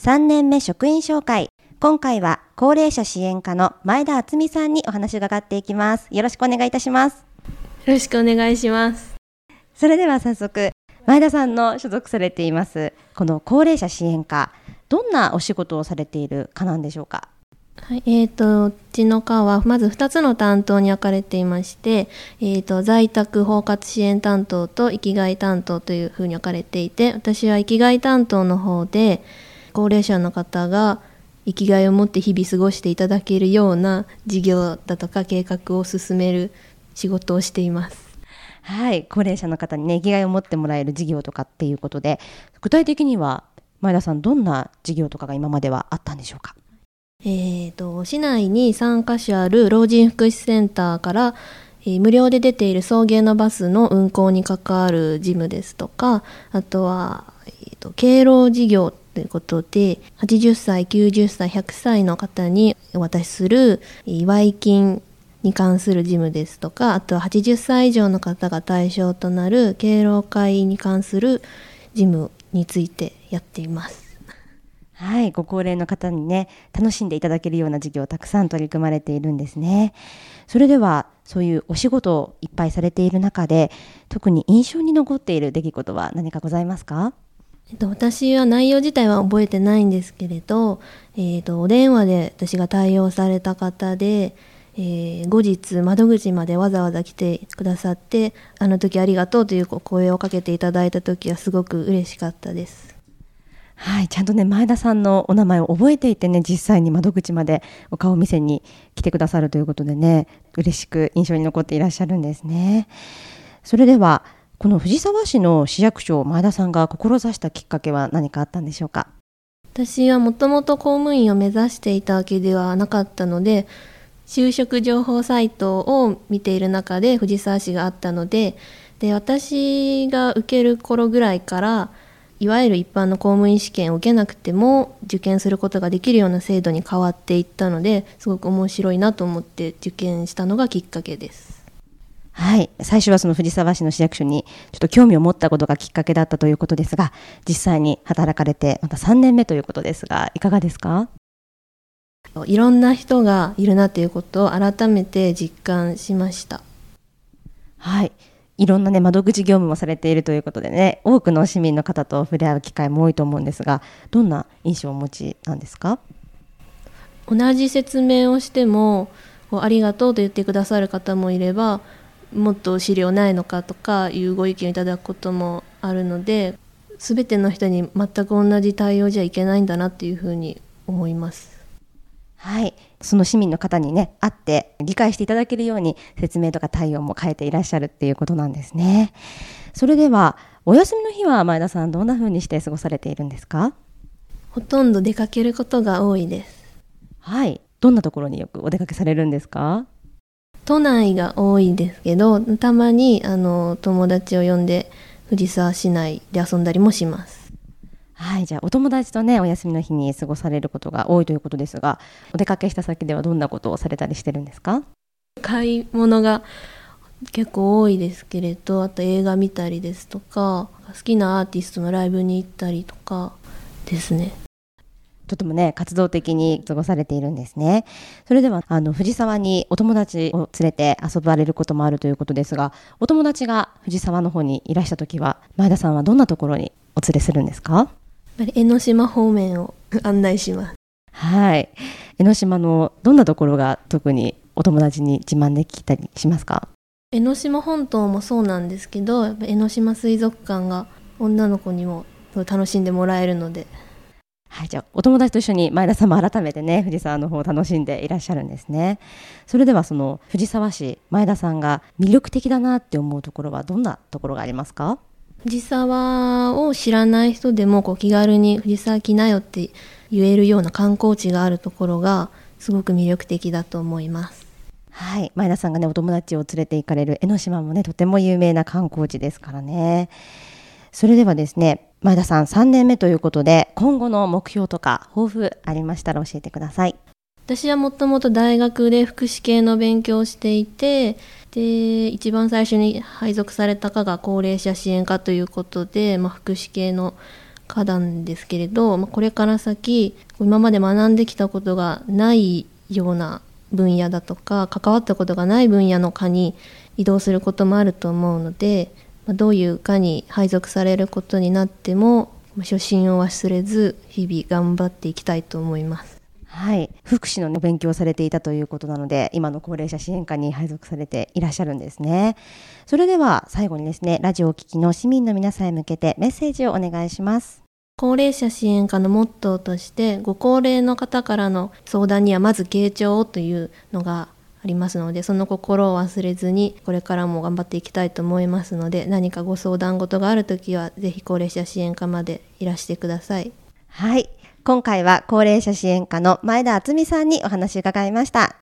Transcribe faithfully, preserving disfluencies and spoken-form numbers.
さんねんめ職員紹介。今回は高齢者支援課の前田敦美さんにお話を伺っていきます。よろしくお願いいたします。 よろしくお願いします。 それでは早速、前田さんの所属されていますこの高齢者支援課、どんなお仕事をされている課なんでしょうか？ はい、えーと、うちの課はまずふたつの担当に分かれていまして、えーと、在宅包括支援担当と生きがい担当というふうに分かれていて、私は生きがい担当の方で高齢者の方が生きがいを持って日々過ごしていただけるような事業だとか計画を進める仕事をしています。 はい、高齢者の方にね、生きがいを持ってもらえる事業とかっていうことで、具体的には前田さん、どんな事業とかが今まではあったんでしょうか？ えーと、市内にさんかしょある老人福祉センターから、えー無料で出ている送迎のバスの運行に関わる事務ですとか、あとは、えーと、敬老事業ということではちじゅっさい、きゅうじゅっさい、ひゃくさいの方にお渡しする祝い金に関する事務ですとか、あとははちじゅっさい以上の方が対象となる敬老会に関する事務についてやっています。 はい、ご高齢の方にね、楽しんでいただけるような事業をたくさん取り組まれているんですね。それではそういうお仕事をいっぱいされている中で、特に印象に残っている出来事は何かございますか？ えっと、私は内容自体は覚えてないんですけれど、えっと、お電話で私が対応された方で、えー後日窓口までわざわざ来てくださって、あの時ありがとうというお声をかけていただいた時はすごく嬉しかったです。 はい、ちゃんとね、前田さんのお名前を覚えていてね、実際に窓口までお顔見せに来てくださるということでね、嬉しく印象に残っていらっしゃるんですね。それではこの藤沢市の市役所を前田さんが志したきっかけは何かあったんでしょうか？ 私はもともと公務員を目指していたわけではなかったので、就職情報サイトを見ている中で藤沢市があったので、で私が受ける頃ぐらいからいわゆる一般の公務員試験を受けなくても受験することができるような制度に変わっていったので、すごく面白いなと思って受験したのがきっかけです。 はい、最初はその藤沢市の市役所にちょっと興味を持ったことがきっかけだったということですが、実際に働かれてまたさんねんめということですが、いかがですか？ いろんな人がいるなということを改めて実感しました。 はい、いろんなね、窓口業務もされているということでね、多くの市民の方と触れ合う機会も多いと思うんですが、どんな印象をお持ちなんですか？ 同じ説明をしてもこうありがとうと言ってくださる方もいれば、もっと資料ないのかとかいうご意見をいただくこともあるので、全ての人に全く同じ対応じゃいけないんだなっていうふうに思います。 はい、その市民の方にね、会って理解していただけるように説明とか対応も変えていらっしゃるっていうことなんですね。それではお休みの日は前田さん、どんな風にして過ごされているんですか？ ほとんど出かけることが多いです。 はい、どんなところによくお出かけされるんですか？ 都内が多いですけど、たまにあの友達を呼んで藤沢市内で遊んだりもします。 はい、じゃあお友達とね、お休みの日に過ごされることが多いということですが、お出かけした先ではどんなことをされたりしてるんですか？ 買い物が結構多いですけれど、あと映画見たりですとか、好きなアーティストのライブに行ったりとかですね。 とてもね、活動的に過ごされているんですね。それではあの藤沢にお友達を連れて遊ばれることもあるということですが、お友達が藤沢の方にいらしたときは、前田さんはどんなところにお連れするんですか？ やっぱり江ノ島方面を案内します。 はい、江ノ島のどんなところが特にお友達に自慢できたりしますか？ 江ノ島本島もそうなんですけど、やっぱ江ノ島水族館が女の子にも楽しんでもらえるので。 はい、じゃあお友達と一緒に前田さんも改めてね、藤沢の方を楽しんでいらっしゃるんですね。それではその藤沢市、前田さんが魅力的だなって思うところはどんなところがありますか？ 藤沢を知らない人でもこう気軽に藤沢来なよって言えるような観光地があるところがすごく魅力的だと思います。 はい、前田さんがね、お友達を連れて行かれる江ノ島もね、とても有名な観光地ですからね。それではですね、前田さんさんねんめということで、今後の目標とか抱負ありましたら教えてください。 私はもともと大学で福祉系の勉強をしていて、で一番最初に配属された課が高齢者支援課ということで、まあ、福祉系の科なんですけれど、まあ、これから先今まで学んできたことがないような分野だとか関わったことがない分野の科に移動することもあると思うので、まあ、どういう科に配属されることになっても初心を忘れず日々頑張っていきたいと思います。 はい、福祉のお勉強をされていたということなので、今の高齢者支援課に配属されていらっしゃるんですね。それでは最後にですね、ラジオをお聞きの市民の皆さんへ向けてメッセージをお願いします。 高齢者支援課のモットーとして、ご高齢の方からの相談にはまず傾聴をというのがありますので、その心を忘れずにこれからも頑張っていきたいと思いますので、何かご相談事があるときはぜひ高齢者支援課までいらしてください。 はい、今回は高齢者支援課の前田敦美さんにお話を伺いました。